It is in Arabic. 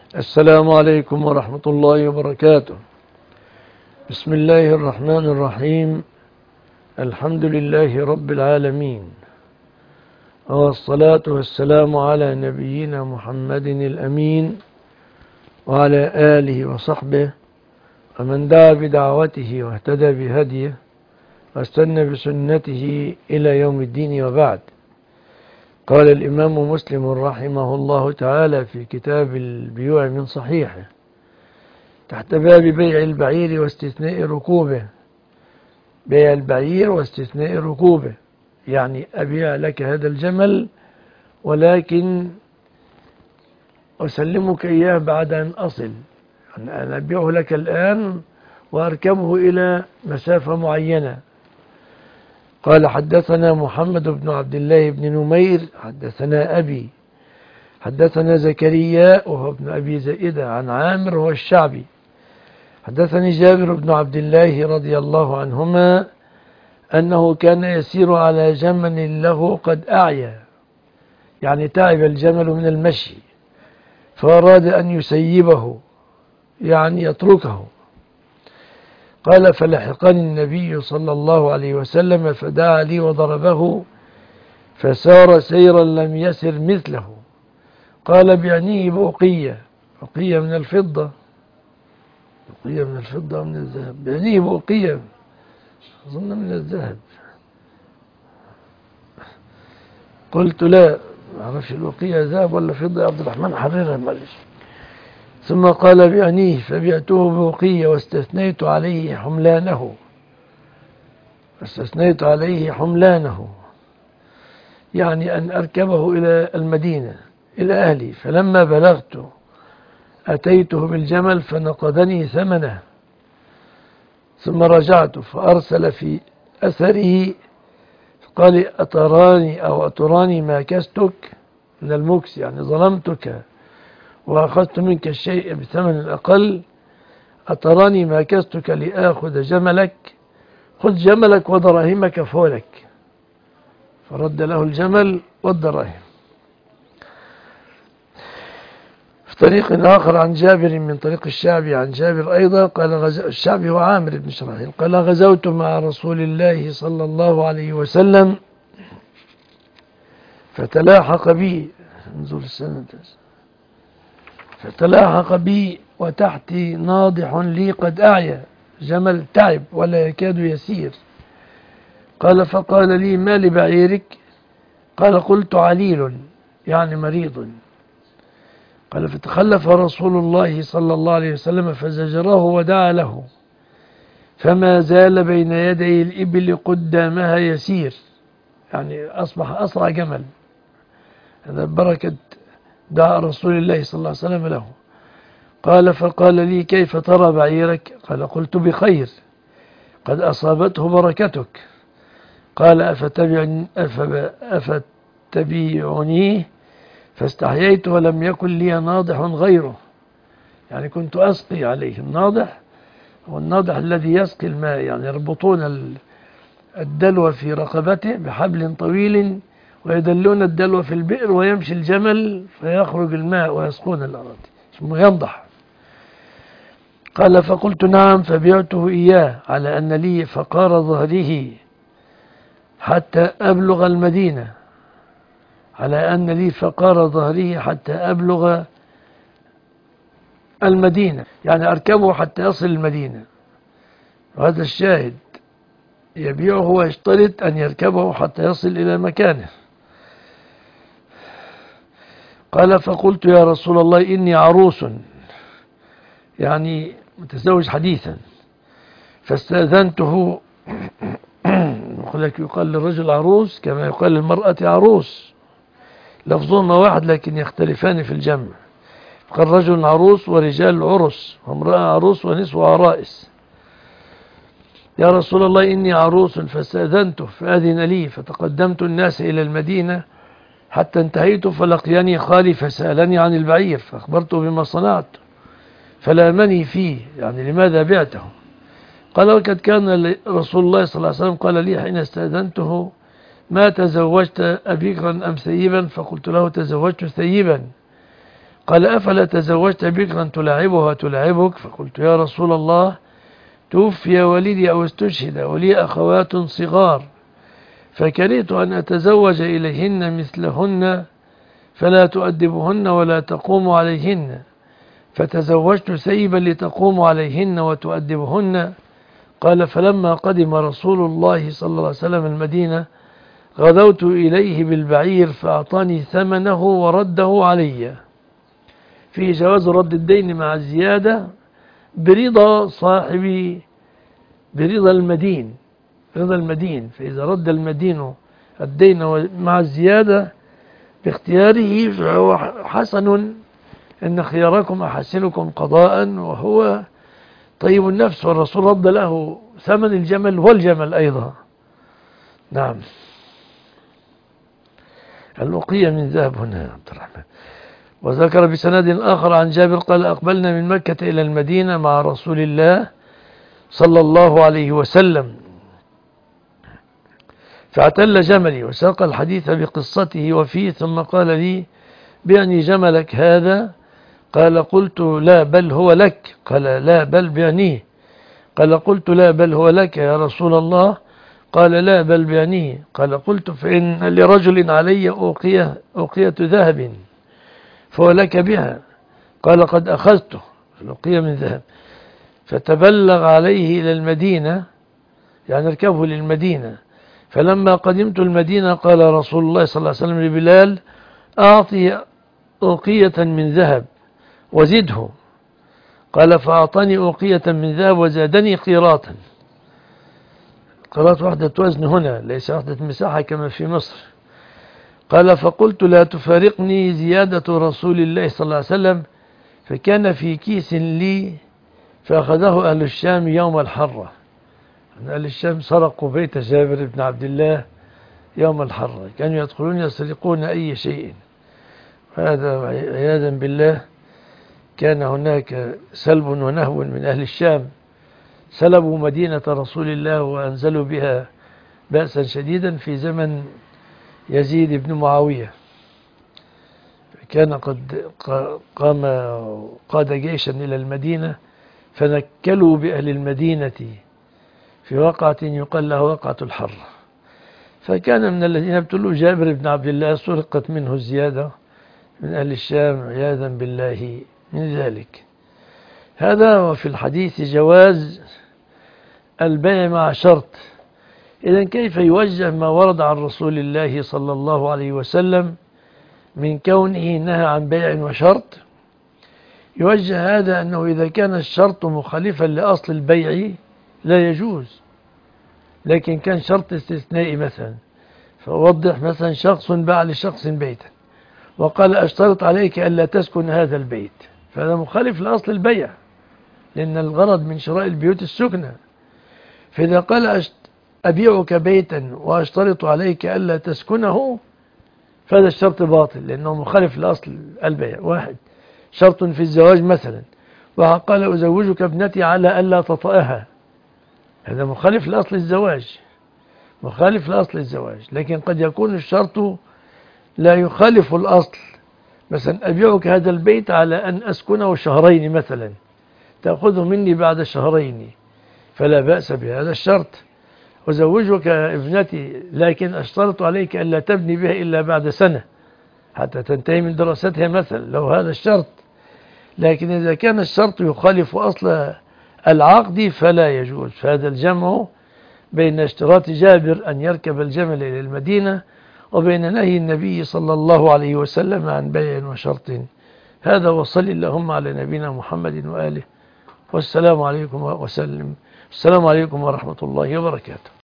السلام عليكم ورحمة الله وبركاته. بسم الله الرحمن الرحيم. الحمد لله رب العالمين، والصلاة والسلام على نبينا محمد الأمين وعلى آله وصحبه ومن دعا بدعوته واهتدى بهديه واستنى بسنته إلى يوم الدين، وبعد. قال الإمام مسلم رحمه الله تعالى في كتاب البيوع من صحيحه تحت باب بيع البعير واستثناء ركوبه. بيع البعير واستثناء ركوبه يعني أبيع لك هذا الجمل ولكن أسلمك إياه بعد أن أصل، يعني أنا أبيعه لك الآن وأركبه إلى مسافة معينة. قال: حدثنا محمد بن عبد الله بن نمير حدثنا أبي حدثنا زكريا وهو ابن أبي زائدة عن عامر وهو الشعبي حدثني جابر بن عبد الله رضي الله عنهما أنه كان يسير على جمل له قد أعيا، يعني تعب الجمل من المشي، فأراد أن يسيبه يعني يتركه. قال: فلحقني النبي صلى الله عليه وسلم فدعا لي وضربه فسار سيرا لم يسر مثله. قال: بعنيه بأقية، أقية من الفضة، أقية من الفضة ومن الذهب، بعنيه بأقية أظن من الذهب. قلت: لا أعرفش الأقية ذهب ولا فضة يا عبد الرحمن، حررها معلش. ثم قال: بعنيه، فبعته بأقية واستثنيت عليه حملانه يعني أن أركبه إلى المدينة إلى أهلي. فلما بلغت أتيته بالجمل فنقدني ثمنه، ثم رجعت فأرسل في أثره فقال: أتراني ما كستك من المكس، يعني ظلمتك وأخذت منك الشيء بثمن أقل، أتراني ما كستك لآخذ جملك، خذ جملك ودراهمك فولك. فرد له الجمل والدراهم. في طريق آخر عن جابر من طريق الشعبي عن جابر أيضا قال: الشعبي هو عامر بن شراحيل قال: غزوت مع رسول الله صلى الله عليه وسلم فتلاحق بي، انظر السنة، فتلاحق بي وتحتي ناضح لي قد أعيا، جمل تعب ولا يكاد يسير. قال: فقال لي: ما لبعيرك؟ قال: قلت: عليل، يعني مريض. قال: فتخلف رسول الله صلى الله عليه وسلم فزجره ودعا له، فما زال بين يدي الإبل قدامها يسير، يعني أصبح أسرع جمل. هذا بركة دعاء رسول الله صلى الله عليه وسلم له. قال: فقال لي: كيف ترى بعيرك؟ قال: قلت: بخير، قد أصابته بركتك. قال: أفتبيعنيه؟ فاستحييت ولم يكن لي ناضح غيره، يعني كنت أسقي عليه. الناضح هو الناضح الذي يسقي الماء، يعني يربطون الدلو في رقبته بحبل طويل ويدلون الدلو في البئر ويمشي الجمل فيخرج الماء ويسقون الأراضي، اسمه ينضح. قال: فقلت: نعم، فبعته إياه على أن لي فقار ظهره حتى أبلغ المدينة، على أن لي فقار ظهره حتى أبلغ المدينة، يعني أركبه حتى يصل المدينة. وهذا الشاهد، يبيعه ويشترط أن يركبه حتى يصل إلى مكانه. قال: فقلت: يا رسول الله إني عروس، يعني متزوج حديثا، فاستأذنته. يقال للرجل عروس كما يقال للمرأة عروس، لفظهما واحد لكن يختلفان في الجمع. قال: رجل عروس ورجال عرس، وامرأة عروس ونسوة عرائس. يا رسول الله إني عروس، فاستأذنته فأذن لي، فتقدمت الناس إلى المدينة حتى انتهيت، فلقيني خالي فسألني عن البعير، فأخبرته بما صنعت فلامني فيه، يعني لماذا بعته؟ قال: وقد كان رسول الله صلى الله عليه وسلم قال لي حين استأذنته: ما تزوجت أبكرا أم ثيبا؟ فقلت له: تزوجت ثيبا. قال أفلا تزوجت بكرا تلاعبها وتلاعبك؟ فقلت يا رسول الله توفي ولدي أو استشهد ولي أخوات صغار فكرهت أن أتزوج إليهن مثلهن فلا تؤدبهن ولا تقوم عليهن، فتزوجت سيبا لتقوم عليهن وتؤدبهن. قال فلما قدم رسول الله صلى الله عليه وسلم المدينة غدوت إليه بالبعير فأعطاني ثمنه ورده علي. في جواز رد الدين مع الزيادة برضا صاحب، برضا المدين، رضا المدين. فإذا رد المدين الدين مع الزيادة باختياره فهو حسن، إن خياركم أحسنكم قضاء وهو طيب النفس، والرسول رد له ثمن الجمل والجمل أيضا. نعم. الأقية من ذهب هنا عبد الرحمن. وذكر بسند آخر عن جابر قال أقبلنا من مكة إلى المدينة مع رسول الله صلى الله عليه وسلم فاعتل جملي وساق الحديث بقصته وفيه ثم قال لي بعني جملك هذا؟ قال قلت لا بل هو لك. قال لا بل بعنيه. قال قلت لا بل هو لك يا رسول الله. قال لا بل بعنيه. قال قلت فإن لرجل علي أوقية ذهب فهو لك بها. قال قد أخذته، الأوقية من ذهب. فتبلغ عليه إلى المدينة، يعني اركبه للمدينة. فلما قدمت المدينة قال رسول الله صلى الله عليه وسلم لبلال أعطي أوقية من ذهب وزده. قال فأعطاني أوقية من ذهب وزادني قيراطا. قيراط وحدة وزن هنا، ليس وحدة مساحة كما في مصر. قال فقلت لا تفارقني زيادة رسول الله صلى الله عليه وسلم، فكان في كيس لي فأخذه أهل الشام يوم الحرة. أهل الشام سرقوا بيت جابر بن عبد الله يوم الحرة، كانوا يدخلون يسرقون أي شيء. هذا عياذا بالله كان هناك سلب ونهب من أهل الشام، سلبوا مدينة رسول الله وأنزلوا بها بأسا شديدا في زمن يزيد بن معاوية. كان قد قاد جيشا إلى المدينة فنكلوا بأهل المدينة في وقعة يقال لها وقعة الحرة. فكان من الذين ابتلوا جابر بن عبد الله، سرقت منه الزيادة من أهل الشام عياذا بالله من ذلك. هذا وفي الحديث جواز البيع مع شرط. إذن كيف يوجه ما ورد عن رسول الله صلى الله عليه وسلم من كونه نهى عن بيع وشرط؟ يوجه هذا أنه إذا كان الشرط مخالفا لأصل البيع لا يجوز، لكن كان شرط استثنائي مثلا، فوضح مثلا شخص باع لشخص بيتا وقال أشترط عليك ألا تسكن هذا البيت، فهذا مخالف لأصل البيع، لأن الغرض من شراء البيوت السكنة. فإذا قال أبيعك بيتا وأشترط عليك ألا تسكنه، فهذا الشرط باطل لأنه مخالف لأصل البيع. واحد شرط في الزواج مثلا، وقال أزوجك ابنتي على ألا تطأها، هذا مخالف لأصل الزواج، مخالف لأصل الزواج. لكن قد يكون الشرط لا يخالف الأصل، مثلا أبيعك هذا البيت على أن أسكنه شهرين مثلا، تأخذه مني بعد شهرين، فلا بأس بهذا الشرط. أزوجك ابنتي لكن أشترط عليك ألا تبني بها إلا بعد سنة حتى تنتهي من دراستها مثلا، لو هذا الشرط. لكن إذا كان الشرط يخالف أصل العقد فلا يجوز. فهذا الجمع بين اشتراط جابر أن يركب الجمل إلى المدينة وبين نهي النبي صلى الله عليه وسلم عن بيع وشرط. هذا وصل اللهم على نبينا محمد وآله، والسلام عليكم وسلم. السلام عليكم ورحمة الله وبركاته.